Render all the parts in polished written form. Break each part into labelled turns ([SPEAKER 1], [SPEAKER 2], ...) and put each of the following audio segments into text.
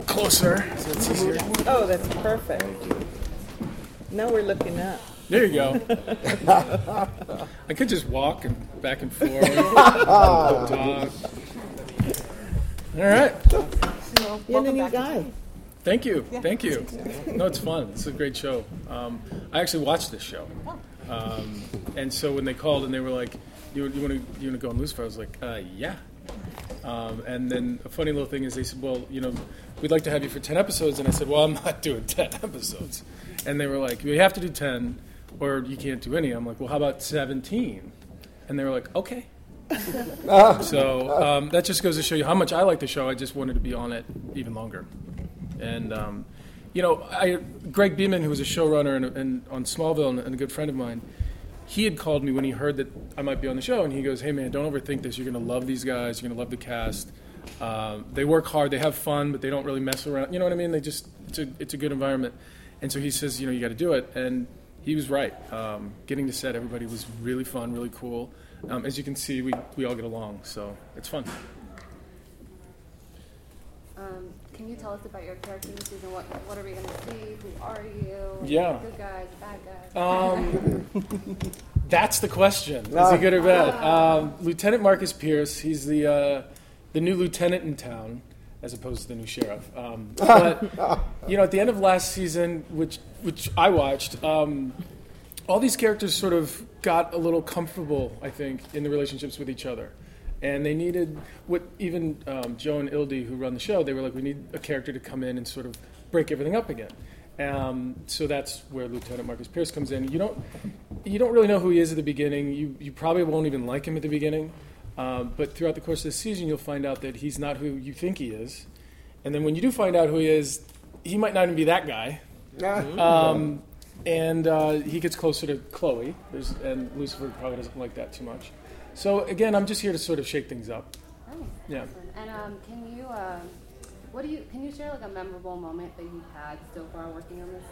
[SPEAKER 1] closer so it's easier.
[SPEAKER 2] Oh, that's perfect. Now we're looking up.
[SPEAKER 1] There you go. I could just walk and back and forth. Talk. All right.
[SPEAKER 2] You're the new guy.
[SPEAKER 1] Thank you. Thank you. No, it's fun. It's a great show. I actually watched this show. And so when they called and they were like, you want to go on Lucifer? I was like, yeah. And then a funny little thing is they said, well, we'd like to have you for 10 episodes. And I said, well, I'm not doing 10 episodes. And they were like, we have to do 10 or you can't do any. I'm like, well, how about 17? And they were like, okay. So that just goes to show you how much I like the show. I just wanted to be on it even longer. And, Greg Beeman, who was a showrunner and on Smallville and a good friend of mine, he had called me when he heard that I might be on the show, and he goes, hey, man, don't overthink this. You're going to love these guys. You're going to love the cast. They work hard. They have fun, but they don't really mess around. You know what I mean? It's a good environment. And so he says, you got to do it. And he was right. Getting to set, everybody was really fun, really cool. As you can see, we all get along, so it's fun.
[SPEAKER 3] Can you tell us about your character in the season? What are we going to see? Who are you?
[SPEAKER 1] Yeah.
[SPEAKER 3] Good guys, bad guys?
[SPEAKER 1] That's the question. Is he good or bad? Lieutenant Marcus Pierce, he's the new lieutenant in town, as opposed to the new sheriff. But at the end of last season, which I watched, all these characters sort of got a little comfortable, I think, in the relationships with each other. And they needed, even Joe and Ildy, who run the show, they were like, we need a character to come in and sort of break everything up again. So that's where Lieutenant Marcus Pierce comes in. You don't really know who he is at the beginning. You probably won't even like him at the beginning. But throughout the course of the season, you'll find out that he's not who you think he is. And then when you do find out who he is, he might not even be that guy. And he gets closer to Chloe, and Lucifer probably doesn't like that too much. So again, I'm just here to sort of shake things up.
[SPEAKER 3] Oh,
[SPEAKER 1] yeah.
[SPEAKER 3] Awesome. And can you share like a memorable moment that you've had so far working on this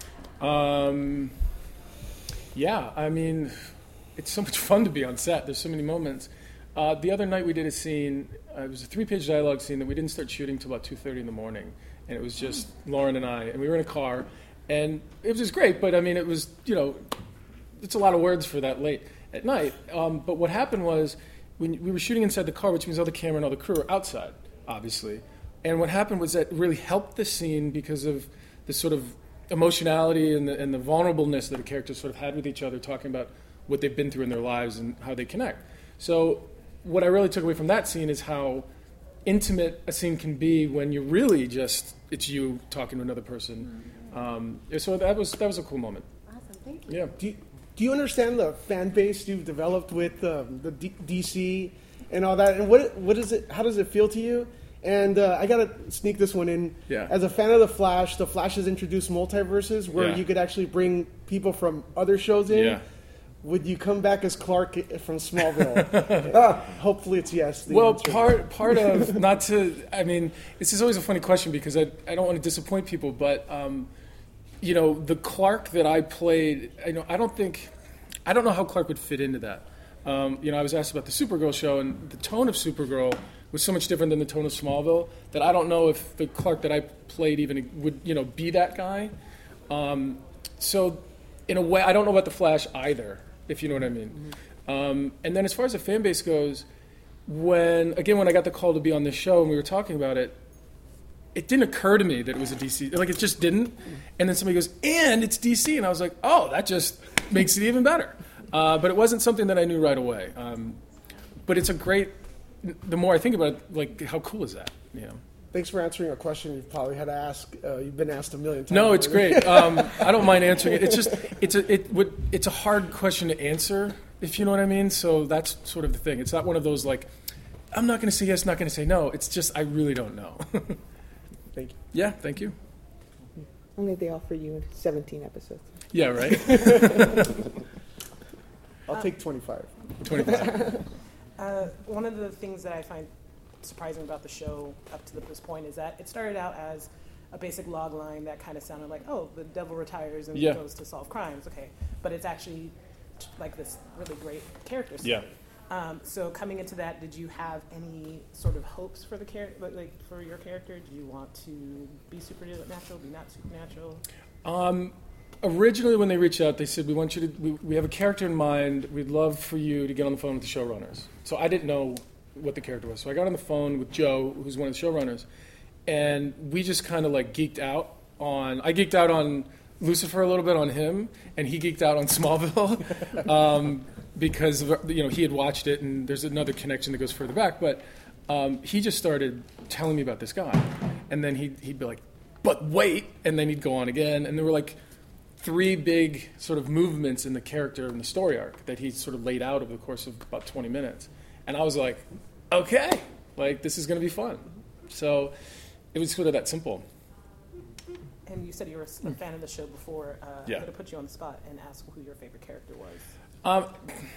[SPEAKER 3] set?
[SPEAKER 1] Yeah, I mean, it's so much fun to be on set. There's so many moments. The other night we did a scene. It was a 3-page dialogue scene that we didn't start shooting till about 2:30 in the morning, and it was just Lauren and I, and we were in a car, and it was just great. But I mean, it was it's a lot of words for that late at night. But what happened was we were shooting inside the car, which means all the camera and all the crew are outside, obviously. And what happened was that it really helped the scene because of the sort of emotionality and the vulnerableness that the characters sort of had with each other, talking about what they've been through in their lives and how they connect. So what I really took away from that scene is how intimate a scene can be when you're really it's you talking to another person. So that was a cool moment.
[SPEAKER 3] Awesome, thank you.
[SPEAKER 1] Yeah.
[SPEAKER 4] Do you understand the fan base you've developed with the DC and all that? And what is it? How does it feel to you? And I gotta sneak this one in.
[SPEAKER 1] Yeah.
[SPEAKER 4] As a fan of the Flash has introduced multiverses where you could actually bring people from other shows in.
[SPEAKER 1] Yeah.
[SPEAKER 4] Would you come back as Clark from Smallville? Hopefully it's yes.
[SPEAKER 1] Well, part of not to. I mean, this is always a funny question because I don't want to disappoint people, but. The Clark that I played, I don't know how Clark would fit into that. I was asked about the Supergirl show, and the tone of Supergirl was so much different than the tone of Smallville that I don't know if the Clark that I played even would, be that guy. So, in a way, I don't know about the Flash either, if you know what I mean. Mm-hmm. And then as far as the fan base goes, when I got the call to be on this show and we were talking about it, it didn't occur to me that it was a DC. Like, it just didn't. And then somebody goes, and it's DC. And I was like, oh, that just makes it even better. But it wasn't something that I knew right away. But it's the more I think about it, like, how cool is that?
[SPEAKER 4] Thanks for answering a question you've probably had to ask. You've been asked a million times.
[SPEAKER 1] No, it's great. I don't mind answering it. It's just, it's a hard question to answer, if you know what I mean. So that's sort of the thing. It's not one of those, like, I'm not going to say yes, not going to say no. It's just, I really don't know.
[SPEAKER 4] Thank you.
[SPEAKER 1] Yeah, thank you.
[SPEAKER 2] Only they offer you 17 episodes.
[SPEAKER 1] Yeah, right?
[SPEAKER 4] I'll take 25.
[SPEAKER 1] 25.
[SPEAKER 5] One of the things that I find surprising about the show up to this point is that it started out as a basic log line that kind of sounded like, oh, the devil retires and goes to solve crimes. Okay, but it's actually like this really great character study.
[SPEAKER 1] Yeah.
[SPEAKER 5] So coming into that, did you have any sort of hopes for the character, like for your character? Do you want to be supernatural, be not supernatural?
[SPEAKER 1] Originally, when they reached out, they said, we have a character in mind. We'd love for you to get on the phone with the showrunners. So I didn't know what the character was. So I got on the phone with Joe, who's one of the showrunners, and we just kind of like geeked out on, I geeked out on Lucifer a little bit on him, and he geeked out on Smallville because he had watched it, and there's another connection that goes further back. But he just started telling me about this guy, and then he'd be like, but wait, and then he'd go on again, and there were like 3 big sort of movements in the character and the story arc that he sort of laid out over the course of about 20 minutes. And I was like, okay, like this is going to be fun. So it was sort of that simple.
[SPEAKER 5] And you said you were a fan of the show before.
[SPEAKER 1] Yeah.
[SPEAKER 5] I'm going to put you on the spot and ask who your favorite character was.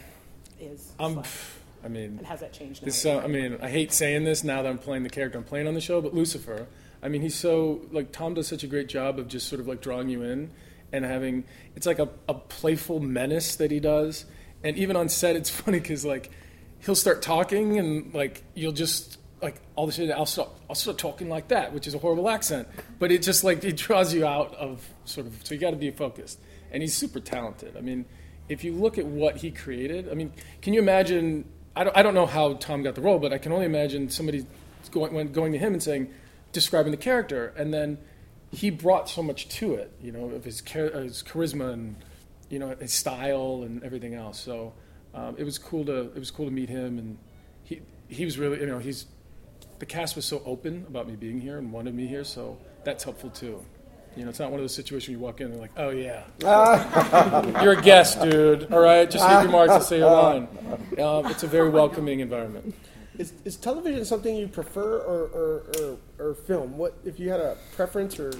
[SPEAKER 5] And has that changed now?
[SPEAKER 1] I hate saying this now that I'm playing the character I'm playing on the show, but Lucifer, he's so, like, Tom does such a great job of just sort of like drawing you in and having, it's like a playful menace that he does. And even on set, it's funny because, like, he'll start talking and, like, you'll just, like, all of a sudden I'll start talking like that, which is a horrible accent. But it just, like, it draws you out of sort of, so you got to be focused. And he's super talented. If you look at what he created, can you imagine, I don't know how Tom got the role, but I can only imagine somebody going to him and saying, describing the character, and then he brought so much to it, of his charisma and, his style and everything else. So it was cool to meet him, and he was really, the cast was so open about me being here and wanted me here, so that's helpful too. It's not one of those situations you walk in and they're like, oh yeah, you're a guest, dude. All right, just hit your marks and say your line. It's a very welcoming environment.
[SPEAKER 4] Is television something you prefer or film? What if you had a preference or?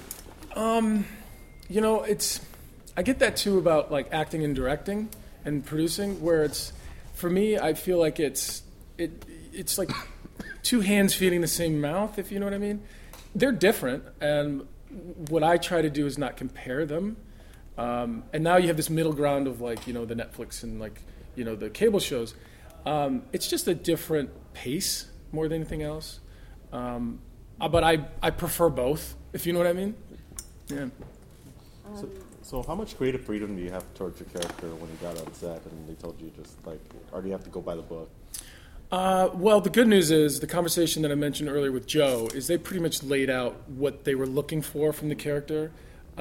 [SPEAKER 1] I get that too about like acting and directing and producing, where it's, for me, I feel like it's like 2 hands feeding the same mouth, if you know what I mean. They're different, and what I try to do is not compare them. And now you have this middle ground of like, the Netflix and like, the cable shows. It's just a different pace more than anything else. But I prefer both, if you know what I mean. Yeah.
[SPEAKER 6] So how much creative freedom do you have towards your character when you got on set and they told you just like, or do you have to go by the book?
[SPEAKER 1] Well, the good news is the conversation that I mentioned earlier with Joe is they pretty much laid out what they were looking for from the character,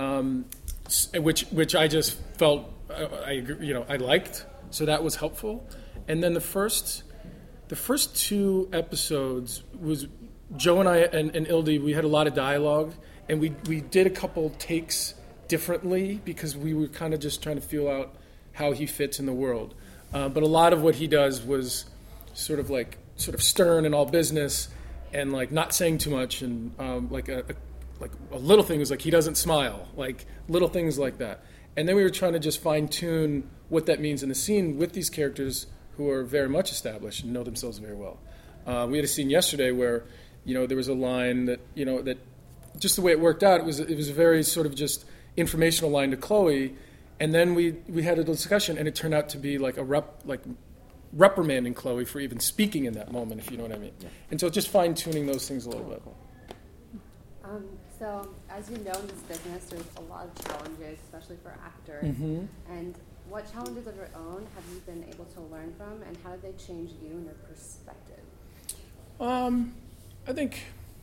[SPEAKER 1] which I just felt I liked, so that was helpful. And then the first 2 episodes was Joe and I and Ildi. We had a lot of dialogue, and we did a couple takes differently because we were kind of just trying to feel out how he fits in the world. But a lot of what he does was sort of stern and all business, and like not saying too much, and like a little thing was like he doesn't smile, like little things like that. And then we were trying to just fine tune what that means in the scene with these characters who are very much established and know themselves very well. We had a scene yesterday where there was a line that that just the way it worked out, it was a very sort of just informational line to Chloe, and then we had a discussion, and it turned out to be like reprimanding Chloe for even speaking in that moment, if you know what I mean. Yeah. And so just fine-tuning those things a little bit.
[SPEAKER 3] So, as you know, in this business, there's a lot of challenges, especially for actors.
[SPEAKER 1] Mm-hmm.
[SPEAKER 3] And what challenges of your own have you been able to learn from, and how did they change you and your perspective?
[SPEAKER 1] I think,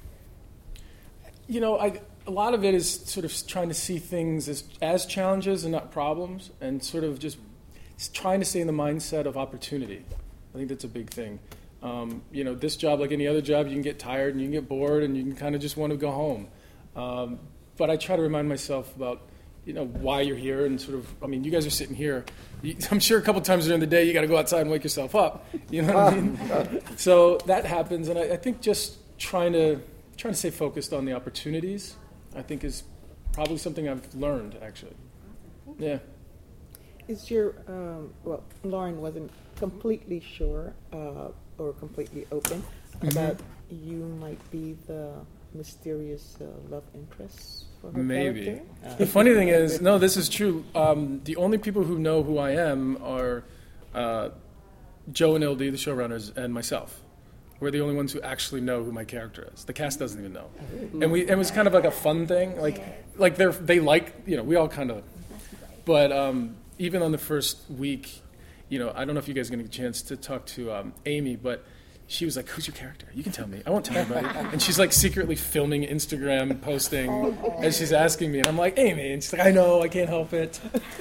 [SPEAKER 1] a lot of it is sort of trying to see things as challenges and not problems, and sort of just trying to stay in the mindset of opportunity. I think that's a big thing. This job, like any other job, you can get tired and you can get bored and you can kind of just want to go home. But I try to remind myself about, why you're here, and sort of, you guys are sitting here. I'm sure a couple times during the day you got to go outside and wake yourself up. You know what I mean? So that happens, and I think just trying to stay focused on the opportunities, I think, is probably something I've learned, actually. Yeah.
[SPEAKER 2] Is your, Lauren wasn't completely sure or completely open about you might be the mysterious love interest for her
[SPEAKER 1] Maybe.
[SPEAKER 2] character?
[SPEAKER 1] The funny thing is, no, this is true. The only people who know who I am are Joe and LD, the showrunners, and myself. We're the only ones who actually know who my character is. The cast doesn't even know, and it was kind of like a fun thing. Like they like, you know, we all kind of, but even on the first week, you know, I don't know if you guys are going to get a chance to talk to Amy, but she was like, "Who's your character? You can tell me. I won't tell anybody." And she's like secretly filming Instagram posting as she's asking me, and I'm like, "Amy," and she's like, "I know, I can't help it."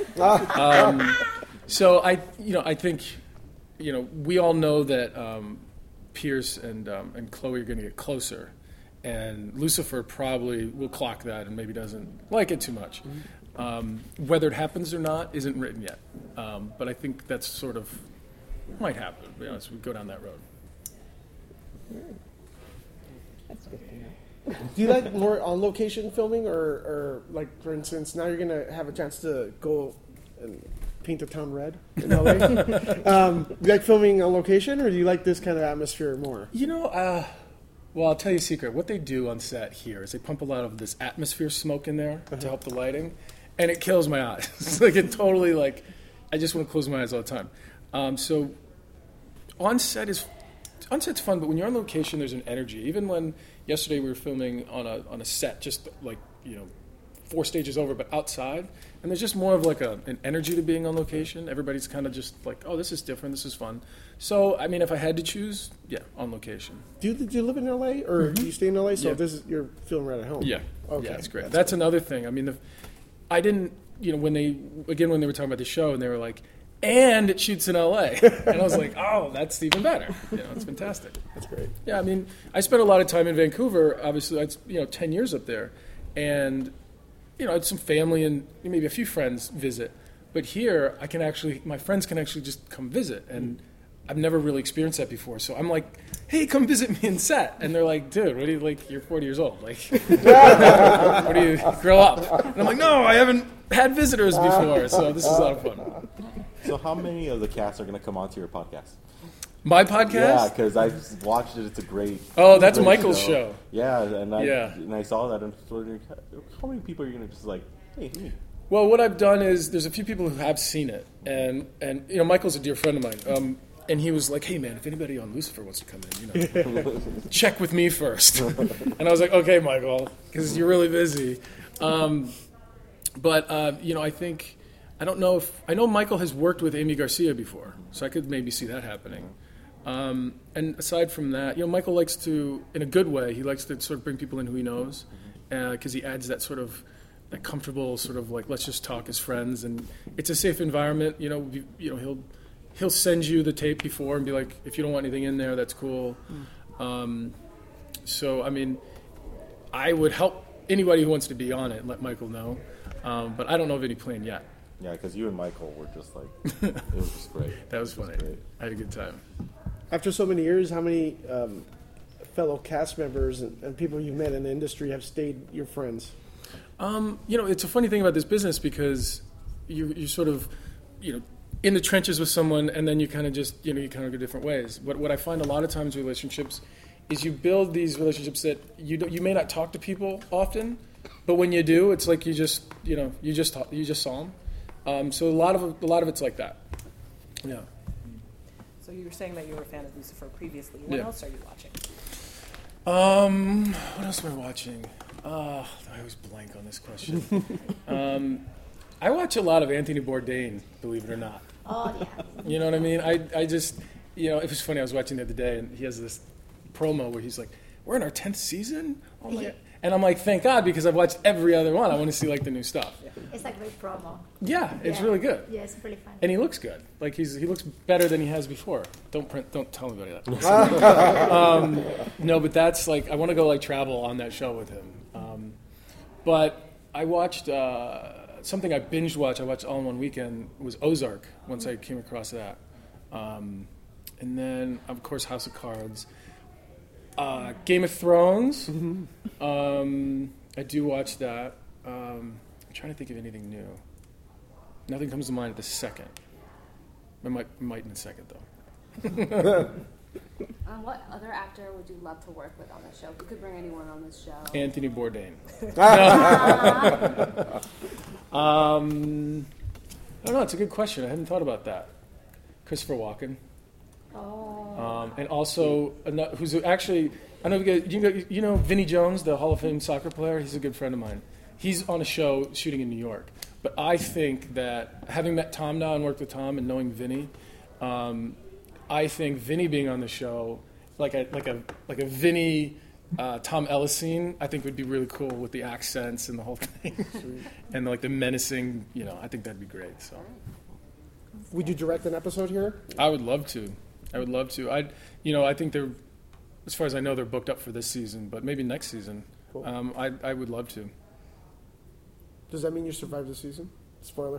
[SPEAKER 1] So I think, you know, we all know that Pierce and Chloe are going to get closer, and Lucifer probably will clock that and maybe doesn't like it too much. Whether it happens or not isn't written yet, but I think that's sort of might happen. To be honest, we go down that road.
[SPEAKER 2] That's good to know.
[SPEAKER 4] Do you like more on location filming, or like, for instance, now you're gonna have a chance to go and paint the town red in LA? Do you like filming on location, or do you like this kind of atmosphere more?
[SPEAKER 1] You know, well, I'll tell you a secret. What they do on set here is they pump a lot of this atmosphere smoke in there to help the lighting, and it kills my eyes. It's like it totally I just want to close my eyes all the time. So on set's fun, but when you're on location, there's an energy. Even when yesterday we were filming on a set, just like, you know, 4 stages over, but outside, and there's just more of like an energy to being on location. Everybody's kind of just like, oh, this is different, this is fun. So, I mean, if I had to choose, yeah, on location.
[SPEAKER 4] Do you live in LA, or do you stay in LA? So
[SPEAKER 1] Yeah.
[SPEAKER 4] you're filming right at home.
[SPEAKER 1] Yeah,
[SPEAKER 4] Okay.
[SPEAKER 1] yeah, it's great. That's another thing. I mean, I didn't, you know, when they were talking about the show, and they were like, and it shoots in LA, and I was like, oh, that's even better. You know, it's fantastic.
[SPEAKER 4] That's great.
[SPEAKER 1] Yeah, I mean, I spent a lot of time in Vancouver. Obviously, I 10 years up there, and you know, I had some family and maybe a few friends visit. But here, my friends can actually just come visit, and I've never really experienced that before. So I'm like, hey, come visit me in set, and they're like, dude, what do you like? You're 40 years old, like, what do you grow up? And I'm like, no, I haven't had visitors before, so this is a lot of fun.
[SPEAKER 6] So how many of the cast are going to come onto your podcast?
[SPEAKER 1] My podcast?
[SPEAKER 6] Yeah, because I watched it. It's a great.
[SPEAKER 1] Oh, that's
[SPEAKER 6] great
[SPEAKER 1] Michael's show.
[SPEAKER 6] Yeah, and I saw that, and I was wondering, how many people are you going to just like, hey, me?
[SPEAKER 1] Well, what I've done is there's a few people who have seen it, and you know, Michael's a dear friend of mine, and he was like, hey man, if anybody on Lucifer wants to come in, you know, check with me first. And I was like, okay, Michael, because you're really busy. But you know, I know Michael has worked with Amy Garcia before, so I could maybe see that happening. And aside from that, you know, Michael likes to, in a good way, he likes to sort of bring people in who he knows, because he adds that sort of that comfortable sort of like, let's just talk as friends, and it's a safe environment. You know, he'll send you the tape before and be like, if you don't want anything in there, that's cool. So I mean, I would help anybody who wants to be on it and let Michael know, but I don't know of any plan yet.
[SPEAKER 6] Yeah, because you and Michael were just like, it was just great.
[SPEAKER 1] That was funny.
[SPEAKER 6] Great.
[SPEAKER 1] I had a good time.
[SPEAKER 4] After so many years, how many fellow cast members and people you've met in the industry have stayed your friends?
[SPEAKER 1] You know, it's a funny thing about this business, because you sort of, you know, in the trenches with someone, and then you kind of just, you know, you kind of go different ways. What I find a lot of times with relationships is you build these relationships that you may not talk to people often, but when you do, it's like you just saw them. So a lot of it's like that. Yeah.
[SPEAKER 5] So you were saying that you were a fan of Lucifer previously. What else are you watching?
[SPEAKER 1] What else am I watching? I always blank on this question. I watch a lot of Anthony Bourdain, believe it or not.
[SPEAKER 7] Oh, yeah.
[SPEAKER 1] You know what I mean? I just, you know, it was funny. I was watching the other day, and he has this promo where he's like, we're in our 10th season? Oh my God. And I'm like, thank God, because I've watched every other one. I want to see, like, the new stuff.
[SPEAKER 7] It's a great promo.
[SPEAKER 1] Yeah, it's really good.
[SPEAKER 7] Yeah, it's really fun.
[SPEAKER 1] And he looks good. Like, he looks better than he has before. Don't tell anybody that. No, but that's, like, I want to go, like, travel on that show with him. But I watched something I binge watched. I watched all in one weekend. It was Ozark, once I came across that. And then, of course, House of Cards. Game of Thrones. I do watch that. I'm trying to think of anything new. Nothing comes to mind at the second. I might in a second, though.
[SPEAKER 3] What other actor would you love to work with on this show? If you could bring anyone on this show.
[SPEAKER 1] Anthony Bourdain. I don't know. It's a good question. I hadn't thought about that. Christopher Walken.
[SPEAKER 7] Oh.
[SPEAKER 1] And also, who's actually, I know you know Vinnie Jones, the Hall of Fame soccer player? He's a good friend of mine. He's on a show shooting in New York. But I think that, having met Tom now and worked with Tom and knowing Vinnie, I think Vinnie being on the show, like a Vinnie Tom Ellis scene, I think would be really cool with the accents and the whole thing, and like the menacing. I think that'd be great. So,
[SPEAKER 4] Would you direct an episode here?
[SPEAKER 1] I would love to. I think they're, as far as I know, they're booked up for this season, but maybe next season.
[SPEAKER 4] Cool.
[SPEAKER 1] I would love to.
[SPEAKER 4] Does that mean you survived the season? Spoiler.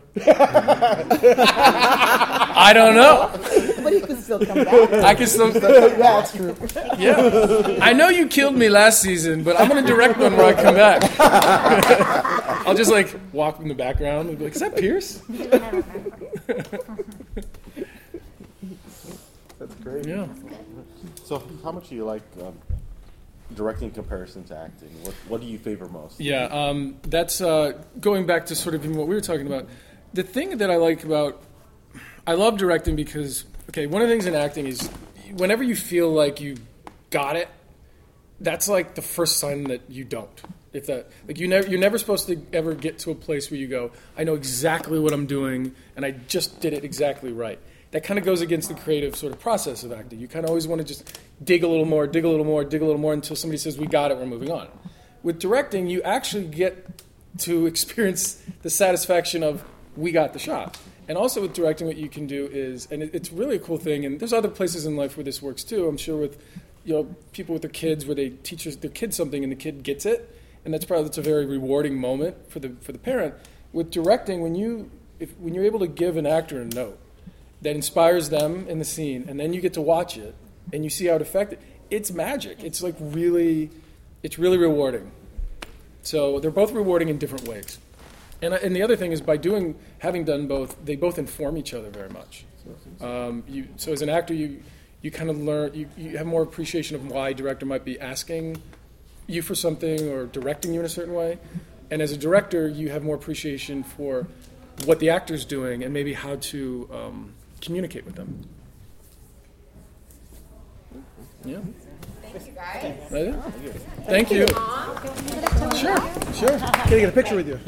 [SPEAKER 1] I don't know.
[SPEAKER 2] But he can still come back.
[SPEAKER 1] I can still.
[SPEAKER 4] Yeah, that's true.
[SPEAKER 1] Yeah. I know you killed me last season, but I'm going to direct one where I come back. I'll just walk in the background and be like, "Is that Pierce?"
[SPEAKER 4] That's great.
[SPEAKER 1] Yeah.
[SPEAKER 6] So, how much do you like directing in comparison to acting? What do you favor most?
[SPEAKER 1] Yeah, that's going back to sort of what we were talking about. The thing that I like I love directing because, one of the things in acting is whenever you feel like you got it, that's like the first sign that you don't. If that, you're never supposed to ever get to a place where you go, I know exactly what I'm doing, and I just did it exactly right. That kind of goes against the creative sort of process of acting. You kind of always want to just dig a little more until somebody says, we got it, we're moving on. With directing, you actually get to experience the satisfaction of, we got the shot. And also with directing, what you can do is, and it's really a cool thing, and there's other places in life where this works too. I'm sure with people with their kids, where they teach their kid something and the kid gets it, and that's a very rewarding moment for the parent. With directing, when you're able to give an actor a note that inspires them in the scene, and then you get to watch it, and you see how it affected, it's magic. It's really rewarding. So they're both rewarding in different ways. And the other thing is, by having done both, they both inform each other very much. So as an actor, you kind of learn, you have more appreciation of why a director might be asking you for something or directing you in a certain way. And as a director, you have more appreciation for what the actor's doing and maybe how to communicate with them. Yeah.
[SPEAKER 7] Thank you, guys.
[SPEAKER 1] Thank you. Sure.
[SPEAKER 4] Can I get a picture with you?